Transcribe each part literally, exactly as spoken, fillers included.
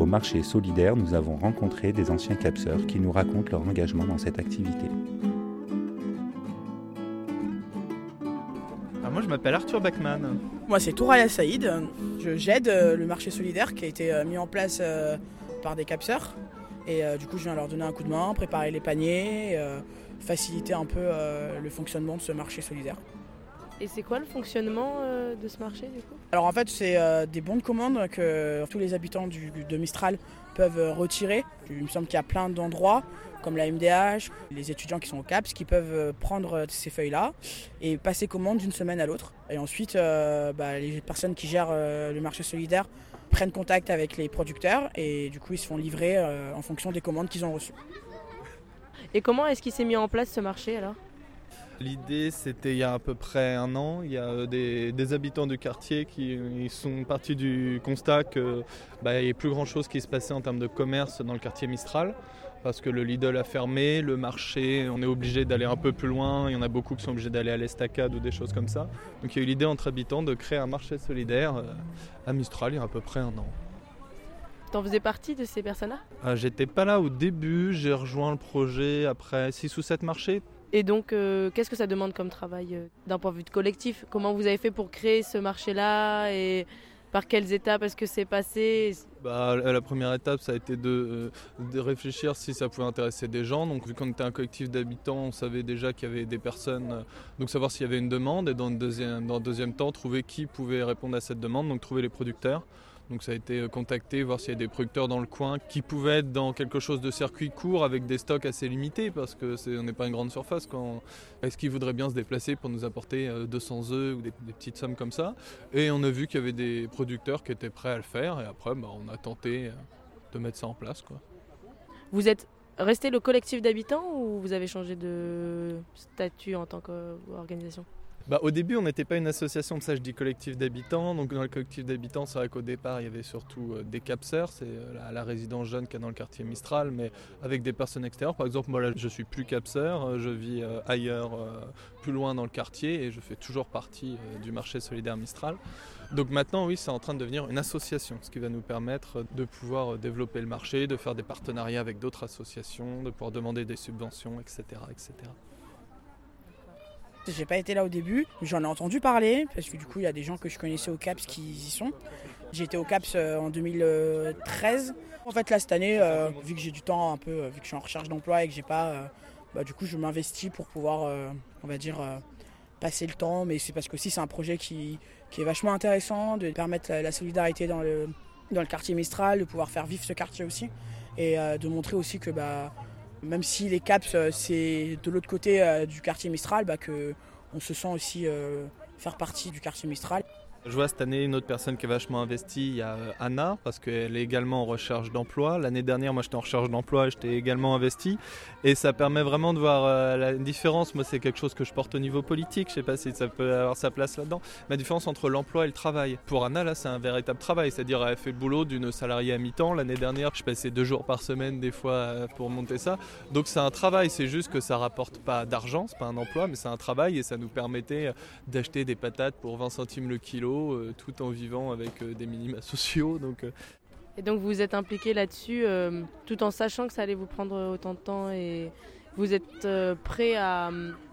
marché solidaire, nous avons rencontré des anciens capseurs qui nous racontent leur engagement dans cette activité. Alors moi je m'appelle Arthur Bachmann. Moi c'est Touraya Saïd, je j'aide le marché solidaire qui a été mis en place par des capseurs et du coup je viens leur donner un coup de main, préparer les paniers, faciliter un peu le fonctionnement de ce marché solidaire. Et c'est quoi le fonctionnement euh, de ce marché du coup ? Alors en fait c'est euh, des bons de commande que tous les habitants du, de Mistral peuvent euh, retirer. Il me semble qu'il y a plein d'endroits comme la M D H, les étudiants qui sont au CAPS qui peuvent euh, prendre ces feuilles-là et passer commande d'une semaine à l'autre. Et ensuite euh, bah, les personnes qui gèrent euh, le marché solidaire prennent contact avec les producteurs et du coup ils se font livrer euh, en fonction des commandes qu'ils ont reçues. Et comment est-ce qu'il s'est mis en place ce marché alors ? L'idée, c'était il y a à peu près un an. Il y a des, des habitants du quartier qui ils sont partis du constat qu'il bah, n'y a plus grand-chose qui se passait en termes de commerce dans le quartier Mistral. Parce que le Lidl a fermé, le marché, on est obligé d'aller un peu plus loin. Il y en a beaucoup qui sont obligés d'aller à l'Estacade ou des choses comme ça. Donc il y a eu l'idée entre habitants de créer un marché solidaire à Mistral il y a à peu près un an. T'en faisais partie de ces personnes-là ? euh, J'étais pas là au début, j'ai rejoint le projet après six ou sept marchés. Et donc, euh, qu'est-ce que ça demande comme travail euh, d'un point de vue de collectif ? Comment vous avez fait pour créer ce marché-là et par quelles étapes est-ce que c'est passé ? Bah, la première étape, ça a été de, de réfléchir si ça pouvait intéresser des gens. Donc, vu qu'on était un collectif d'habitants, on savait déjà qu'il y avait des personnes. Donc, savoir s'il y avait une demande et dans le deuxième, dans le deuxième temps, trouver qui pouvait répondre à cette demande. Donc, trouver les producteurs. Donc ça a été contacter, voir s'il y a des producteurs dans le coin qui pouvaient être dans quelque chose de circuit court avec des stocks assez limités parce qu'on n'est pas une grande surface. Quand... Est-ce qu'ils voudraient bien se déplacer pour nous apporter deux cents œufs ou des, des petites sommes comme ça ? Et on a vu qu'il y avait des producteurs qui étaient prêts à le faire et après bah, on a tenté de mettre ça en place, quoi. Vous êtes resté le collectif d'habitants ou vous avez changé de statut en tant qu'organisation ? Bah, au début, on n'était pas une association, de ça je dis collectif d'habitants. Donc dans le collectif d'habitants, c'est vrai qu'au départ, il y avait surtout euh, des capseurs, c'est euh, la, la résidence jeune qu'il y a dans le quartier Mistral, mais avec des personnes extérieures. Par exemple, moi là, je suis plus capseur, je vis euh, ailleurs, euh, plus loin dans le quartier, et je fais toujours partie euh, du marché solidaire Mistral. Donc maintenant, oui, c'est en train de devenir une association, ce qui va nous permettre de pouvoir développer le marché, de faire des partenariats avec d'autres associations, de pouvoir demander des subventions, et cetera, et cetera. J'ai pas été là au début, j'en ai entendu parler, parce que du coup il y a des gens que je connaissais au CAPS qui y sont. J'ai été au CAPS en deux mille treize. En fait là cette année, euh, vu que j'ai du temps un peu, vu que je suis en recherche d'emploi et que j'ai pas, euh, bah, du coup je m'investis pour pouvoir, euh, on va dire, euh, passer le temps. Mais c'est parce que aussi c'est un projet qui, qui est vachement intéressant, de permettre la, la solidarité dans le, dans le quartier Mistral, de pouvoir faire vivre ce quartier aussi. Et euh, de montrer aussi que bah, même si les CAPS c'est de l'autre côté euh, du quartier Mistral, bah, qu'on se sent aussi euh, faire partie du quartier Mistral. Je vois cette année une autre personne qui est vachement investie, il y a Anna, parce qu'elle est également en recherche d'emploi. L'année dernière, moi j'étais en recherche d'emploi et j'étais également investi. Et ça permet vraiment de voir euh, la différence. Moi c'est quelque chose que je porte au niveau politique, je sais pas si ça peut avoir sa place là-dedans. La différence entre l'emploi et le travail. Pour Anna, là c'est un véritable travail, c'est-à-dire elle fait le boulot d'une salariée à mi-temps. L'année dernière, je passais deux jours par semaine des fois pour monter ça. Donc c'est un travail, c'est juste que ça rapporte pas d'argent, c'est pas un emploi, mais c'est un travail et ça nous permettait d'acheter des patates pour vingt centimes le kilo. Tout en vivant avec des minima sociaux. Donc... Et donc vous êtes impliqué là-dessus euh, tout en sachant que ça allait vous prendre autant de temps et vous êtes euh, prêt à,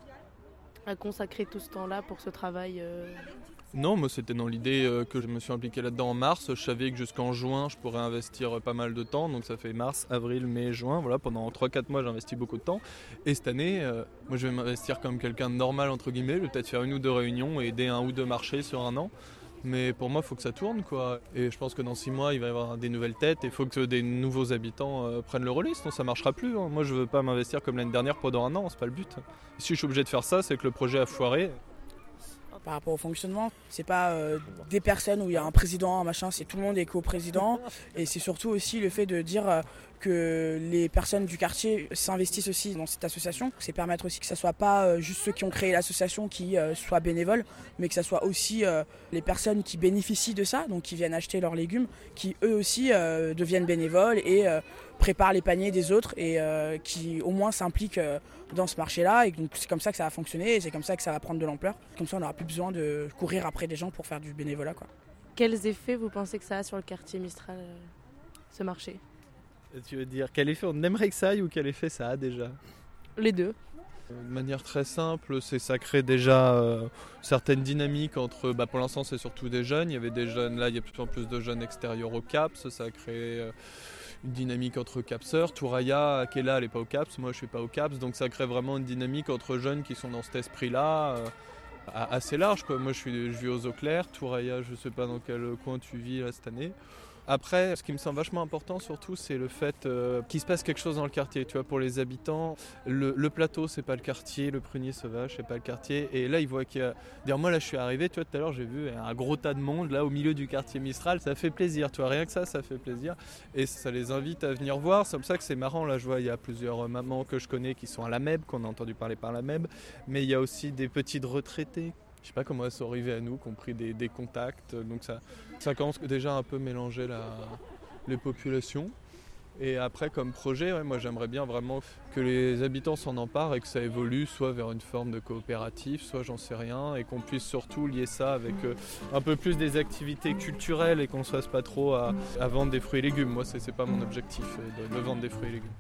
à consacrer tout ce temps-là pour ce travail euh... Non, moi c'était dans l'idée euh, que je me suis impliqué là-dedans en mars. Je savais que jusqu'en juin je pourrais investir pas mal de temps, donc ça fait mars, avril, mai, juin. Voilà, pendant trois quatre mois j'ai investi beaucoup de temps. Et cette année, euh, moi je vais m'investir comme quelqu'un de normal entre guillemets. Je vais peut-être faire une ou deux réunions et aider un ou deux marchés sur un an. Mais pour moi, il faut que ça tourne, quoi. Et je pense que dans six mois, il va y avoir des nouvelles têtes et il faut que des nouveaux habitants euh, prennent le relais, sinon ça ne marchera plus. Hein. Moi, je ne veux pas m'investir comme l'année dernière pendant un an, c'est pas le but. Si je suis obligé de faire ça, c'est que le projet a foiré. Par rapport au fonctionnement, c'est pas euh, des personnes où il y a un président, un machin, c'est tout le monde est co-président. Et c'est surtout aussi le fait de dire euh, que les personnes du quartier s'investissent aussi dans cette association. C'est permettre aussi que ce soit pas euh, juste ceux qui ont créé l'association qui euh, soient bénévoles, mais que ce soit aussi euh, les personnes qui bénéficient de ça, donc qui viennent acheter leurs légumes, qui eux aussi euh, deviennent bénévoles et euh, préparent les paniers des autres et euh, qui au moins s'impliquent euh, dans ce marché-là. Et donc c'est comme ça que ça va fonctionner et c'est comme ça que ça va prendre de l'ampleur. Comme ça, on n'aura plus besoin de courir après des gens pour faire du bénévolat, quoi. Quels effets vous pensez que ça a sur le quartier Mistral ? ce marché? Tu veux dire quel effet on aimerait que ça aille ou quel effet ça a déjà? Les deux. De manière très simple, c'est ça crée déjà euh, certaines dynamiques entre, bah pour l'instant c'est surtout des jeunes, il y avait des jeunes, là il y a de plus en plus de jeunes extérieurs au CAPS, ça a créé euh, une dynamique entre capseurs. Touraya qui est là, elle n'est pas au CAPS, moi je suis pas au CAPS, donc ça crée vraiment une dynamique entre jeunes qui sont dans cet esprit-là, euh, assez large quoi. Moi je, suis, je vis aux Eaux Claires, Touraya je sais pas dans quel coin tu vis là cette année. Après, ce qui me semble vachement important surtout, c'est le fait euh, qu'il se passe quelque chose dans le quartier. Tu vois, pour les habitants, le, le plateau, c'est pas le quartier, le prunier sauvage, c'est pas le quartier. Et là, ils voient qu'il y a... D'ailleurs, moi, là, je suis arrivé, tu vois, tout à l'heure, j'ai vu un gros tas de monde, là, au milieu du quartier Mistral. Ça fait plaisir, tu vois, rien que ça, ça fait plaisir. Et ça les invite à venir voir. C'est comme ça que c'est marrant. Là, je vois, il y a plusieurs mamans que je connais qui sont à la M E B, qu'on a entendu parler par la M E B. Mais il y a aussi des petites retraitées. Je sais pas comment elles sont arrivées à nous, qui ont pris des, des contacts. Donc ça, ça commence déjà un peu mélanger la, les populations. Et après, comme projet, ouais, moi j'aimerais bien vraiment que les habitants s'en emparent et que ça évolue soit vers une forme de coopérative, soit j'en sais rien, et qu'on puisse surtout lier ça avec euh, un peu plus des activités culturelles et qu'on ne se fasse pas trop à, à vendre des fruits et légumes. Moi, c'est, c'est pas mon objectif de, de vendre des fruits et légumes.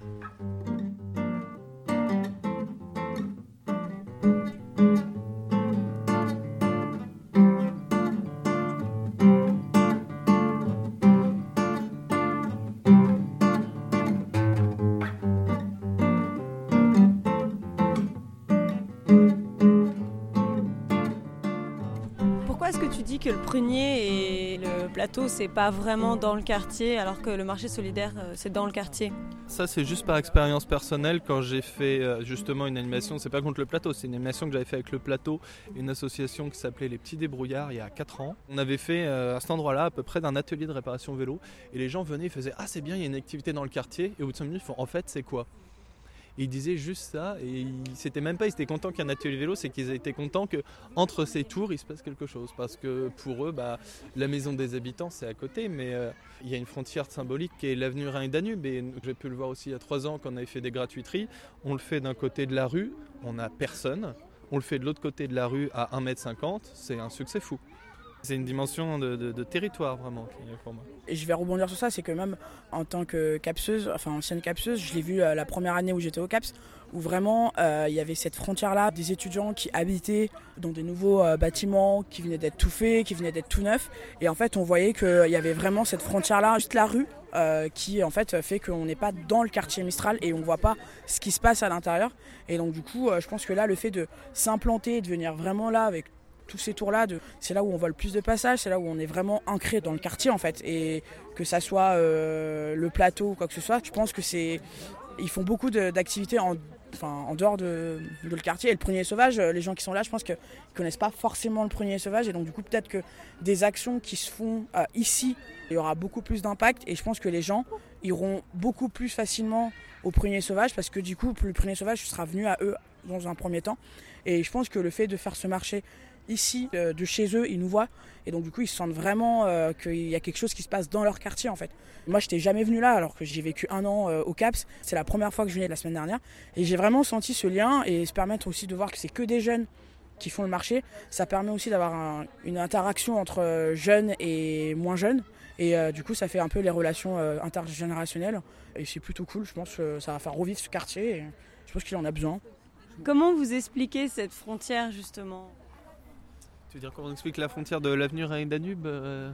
Pourquoi est-ce que tu dis que le prunier et le plateau c'est pas vraiment dans le quartier alors que le marché solidaire c'est dans le quartier? Ça c'est juste par expérience personnelle. Quand j'ai fait justement une animation, c'est pas contre le plateau, c'est une animation que j'avais fait avec le plateau, une association qui s'appelait Les Petits Débrouillards il y a quatre ans. On avait fait à cet endroit-là à peu près d'un atelier de réparation vélo et les gens venaient, ils faisaient ah c'est bien, il y a une activité dans le quartier, et au bout de cinq minutes ils font en fait c'est quoi? Et ils disaient juste ça, et ils, c'était même pas ils étaient contents qu'il y ait un atelier vélo, c'est qu'ils étaient contents qu'entre ces tours il se passe quelque chose. Parce que pour eux, bah, la maison des habitants c'est à côté, mais euh, il y a une frontière symbolique qui est l'avenue Rhin et Danube. Et j'ai pu le voir aussi il y a trois ans quand on avait fait des gratuiteries. On le fait d'un côté de la rue, on n'a personne. On le fait de l'autre côté de la rue à un mètre cinquante, c'est un succès fou. C'est une dimension de, de, de territoire vraiment pour moi. Et je vais rebondir sur ça, c'est que même en tant que capseuse, enfin ancienne capseuse, je l'ai vu euh, la première année où j'étais au CAPS, où vraiment euh, il y avait cette frontière-là, des étudiants qui habitaient dans des nouveaux euh, bâtiments, qui venaient d'être tout faits, qui venaient d'être tout neufs. Et en fait on voyait qu'il y avait vraiment cette frontière-là, juste la rue, euh, qui en fait fait qu'on n'est pas dans le quartier Mistral et on ne voit pas ce qui se passe à l'intérieur. Et donc du coup euh, je pense que là le fait de s'implanter, de venir vraiment là avec tous ces tours-là, de... c'est là où on voit le plus de passages, c'est là où on est vraiment ancré dans le quartier en fait. Et que ça soit euh, le plateau ou quoi que ce soit, je pense que c'est... Ils font beaucoup de, d'activités en, enfin, en dehors de, de le quartier. Et le prunier sauvage, les gens qui sont là, je pense qu'ils ne connaissent pas forcément le prunier sauvage. Et donc du coup, peut-être que des actions qui se font euh, ici, il y aura beaucoup plus d'impact. Et je pense que les gens iront beaucoup plus facilement au prunier sauvage parce que du coup, le prunier sauvage sera venu à eux dans un premier temps. Et je pense que le fait de faire ce marché ici, euh, de chez eux, ils nous voient et donc du coup ils se sentent vraiment euh, qu'il y a quelque chose qui se passe dans leur quartier en fait. Moi j'étais jamais venu là alors que j'ai vécu un an euh, au CAPS, c'est la première fois que je venais la semaine dernière et j'ai vraiment senti ce lien et se permettre aussi de voir que c'est que des jeunes qui font le marché, ça permet aussi d'avoir un, une interaction entre jeunes et moins jeunes et euh, du coup ça fait un peu les relations euh, intergénérationnelles et c'est plutôt cool, je pense que ça va faire revivre ce quartier et je pense qu'il en a besoin. Comment vous expliquez cette frontière justement ? Tu veux dire comment on explique la frontière de l'avenue Rhin et Danube euh...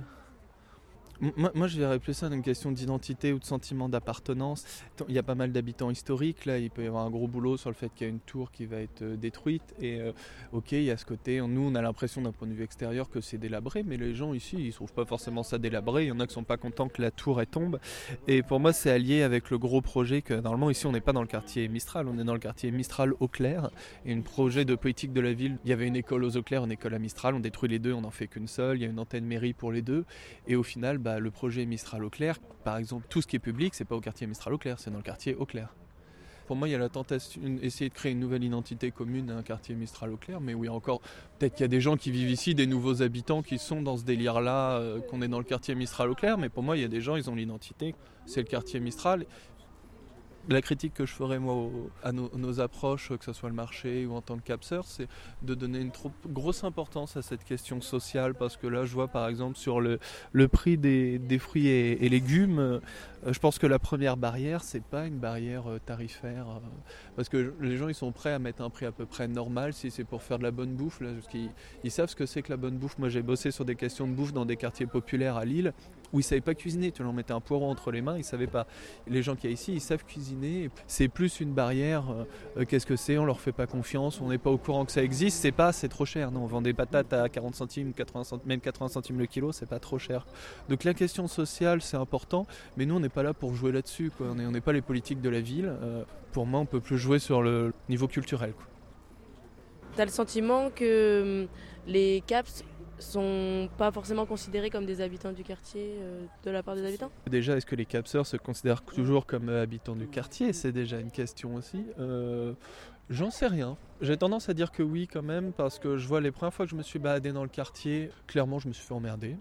Moi, moi, je verrais plus ça d'une question d'identité ou de sentiment d'appartenance. Il y a pas mal d'habitants historiques, là, il peut y avoir un gros boulot sur le fait qu'il y a une tour qui va être détruite. Et euh, ok, il y a ce côté, nous, on a l'impression d'un point de vue extérieur que c'est délabré, mais les gens ici, ils ne trouvent pas forcément ça délabré. Il y en a qui ne sont pas contents que la tour elle tombe. Et pour moi, c'est allié avec le gros projet que, normalement, ici, on n'est pas dans le quartier Mistral, on est dans le quartier Mistral-Eaux Claires. Et un projet de politique de la ville, il y avait une école aux Eaux Claires, une école à Mistral, on détruit les deux, on n'en fait qu'une seule. Il y a une antenne mairie pour les deux. Et au final, bah, le projet Mistral-Eaux Claires, par exemple, tout ce qui est public, c'est pas au quartier Mistral-Eaux Claires, c'est dans le quartier Eaux Claires. Pour moi, il y a la tentation d'essayer de créer une nouvelle identité commune à un quartier Mistral-Eaux Claires, mais oui, encore, peut-être qu'il y a des gens qui vivent ici, des nouveaux habitants qui sont dans ce délire-là, euh, qu'on est dans le quartier Mistral-Eaux Claires, mais pour moi, il y a des gens, ils ont l'identité, c'est le quartier Mistral. La critique que je ferais moi au, à nos, nos approches, que ce soit le marché ou en tant que capseur, c'est de donner une trop grosse importance à cette question sociale, parce que là je vois par exemple sur le, le prix des, des fruits et, et légumes, euh, je pense que la première barrière c'est pas une barrière euh, tarifaire, euh, parce que les gens ils sont prêts à mettre un prix à peu près normal si c'est pour faire de la bonne bouffe, là, parce qu'ils ils savent ce que c'est que la bonne bouffe. Moi j'ai bossé sur des questions de bouffe dans des quartiers populaires à Lille, où ils ne savaient pas cuisiner, tu leur mettais un poireau entre les mains, ils ne savaient pas. Les gens qui y a ici, ils savent cuisiner, c'est plus une barrière, euh, qu'est-ce que c'est, on leur fait pas confiance, on n'est pas au courant que ça existe, c'est pas, c'est trop cher, non, on vend des patates à quarante centimes, quatre-vingts centimes, même quatre-vingts centimes le kilo, c'est pas trop cher. Donc la question sociale, c'est important, mais nous on n'est pas là pour jouer là-dessus, quoi. On n'est pas les politiques de la ville, euh, pour moi on peut plus jouer sur le niveau culturel, quoi. T'as le sentiment que les CAPS sont pas forcément considérés comme des habitants du quartier euh, de la part des habitants ? Déjà, est-ce que les capseurs se considèrent toujours comme euh, habitants du quartier ? C'est déjà une question aussi. Euh, j'en sais rien. J'ai tendance à dire que oui quand même, parce que je vois les premières fois que je me suis baladé dans le quartier, clairement je me suis fait emmerder.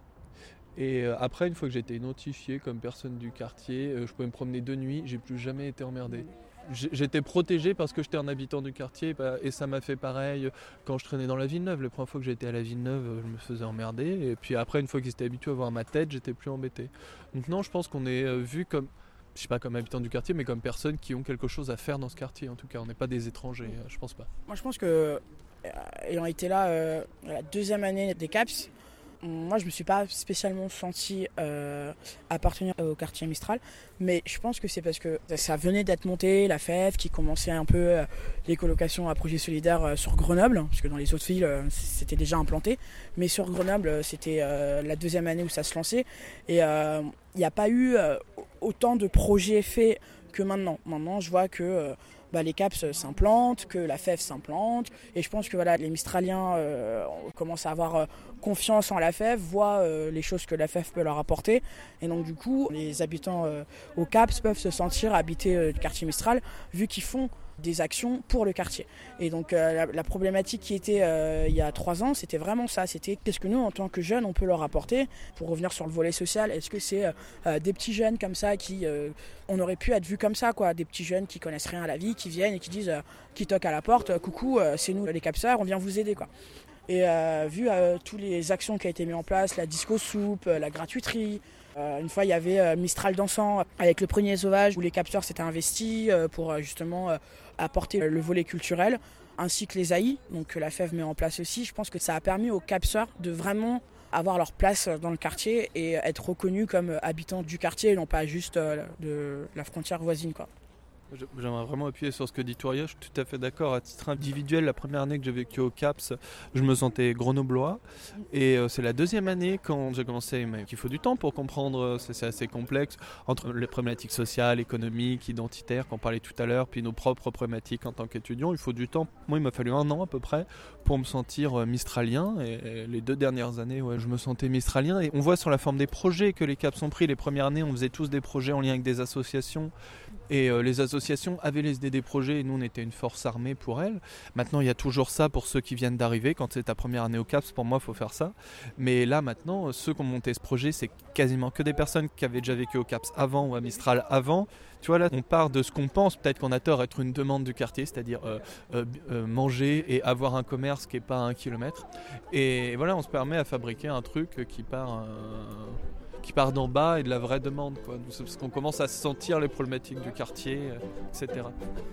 Et euh, après, une fois que j'ai été identifié comme personne du quartier, euh, je pouvais me promener de nuit, j'ai plus jamais été emmerdé. J'étais protégé parce que j'étais un habitant du quartier, et ça m'a fait pareil quand je traînais dans la Villeneuve. La première fois que j'étais à la Villeneuve, je me faisais emmerder, et puis après, une fois qu'ils étaient habitués à voir ma tête, j'étais plus embêté. Donc non, je pense qu'on est vu comme, je sais pas comme habitants du quartier, mais comme personnes qui ont quelque chose à faire dans ce quartier. En tout cas, on n'est pas des étrangers, je pense pas. Moi, je pense que, ayant été là euh, la deuxième année des CAPS, moi je me suis pas spécialement senti euh, appartenir au quartier Mistral, mais je pense que c'est parce que ça venait d'être monté, la F E F qui commençait un peu euh, les colocations à projet solidaire euh, sur Grenoble, parce que dans les autres villes euh, c'était déjà implanté, mais sur Grenoble c'était euh, la deuxième année où ça se lançait, et il euh, n'y a pas eu euh, autant de projets faits que maintenant. Maintenant je vois que euh, Bah, les CAPS s'implantent, que la F E F s'implante, et je pense que voilà, les Mistraliens euh, commencent à avoir euh, confiance en la F E F, voient euh, les choses que la F E F peut leur apporter, et donc du coup les habitants euh, au CAPS peuvent se sentir habités euh, du quartier Mistral, vu qu'ils font des actions pour le quartier. Et donc euh, la, la problématique qui était euh, il y a trois ans, c'était vraiment ça, c'était qu'est-ce que nous en tant que jeunes on peut leur apporter. Pour revenir sur le volet social, est-ce que c'est euh, des petits jeunes comme ça qui euh, on aurait pu être vus comme ça, quoi, des petits jeunes qui connaissent rien à la vie, qui viennent et qui disent euh, qui toquent à la porte, coucou, euh, c'est nous les capseurs, on vient vous aider, quoi. Et euh, vu euh, toutes les actions qui ont été mises en place, la disco soupe, euh, la gratuiterie, euh, une fois il y avait euh, Mistral dansant avec le prunier sauvage où les capteurs s'étaient investis euh, pour euh, justement euh, apporter le volet culturel, ainsi que les A I, donc que la F E F met en place aussi. Je pense que ça a permis aux capseurs de vraiment avoir leur place dans le quartier et être reconnus comme habitants du quartier et non pas juste de la frontière voisine, quoi. J'aimerais vraiment appuyer sur ce que dit Touria, je suis tout à fait d'accord. À titre individuel, la première année que j'ai vécu au CAPS, je me sentais grenoblois. Et euh, c'est la deuxième année quand j'ai commencé, mais qu'il faut du temps pour comprendre, c'est, c'est assez complexe, entre les problématiques sociales, économiques, identitaires qu'on parlait tout à l'heure, puis nos propres problématiques en tant qu'étudiant. Il faut du temps. Moi, il m'a fallu un an à peu près pour me sentir mistralien. Et, et les deux dernières années, ouais, je me sentais mistralien. Et on voit sur la forme des projets que les CAPS ont pris. Les premières années, on faisait tous des projets en lien avec des associations. Et euh, les associations avaient les idées des projets et nous on était une force armée pour elles. Maintenant il y a toujours ça pour ceux qui viennent d'arriver. Quand c'est ta première année au CAPS, pour moi il faut faire ça. Mais là maintenant, ceux qui ont monté ce projet, c'est quasiment que des personnes qui avaient déjà vécu au CAPS avant ou à Mistral avant. Tu vois, là on part de ce qu'on pense, peut-être qu'on a tort, être une demande du quartier, c'est-à-dire euh, euh, euh, manger et avoir un commerce qui n'est pas à un kilomètre. Et voilà, on se permet à fabriquer un truc qui part... Euh, qui part d'en bas et de la vraie demande, quoi. Parce qu'on commence à sentir les problématiques du quartier, et cetera.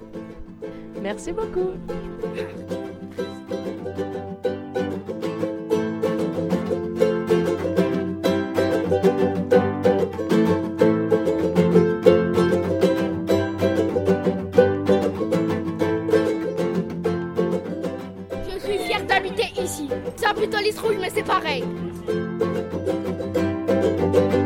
Merci beaucoup. Je suis fière d'habiter ici. C'est un peu dans les trouilles, mais c'est pareil. Thank you.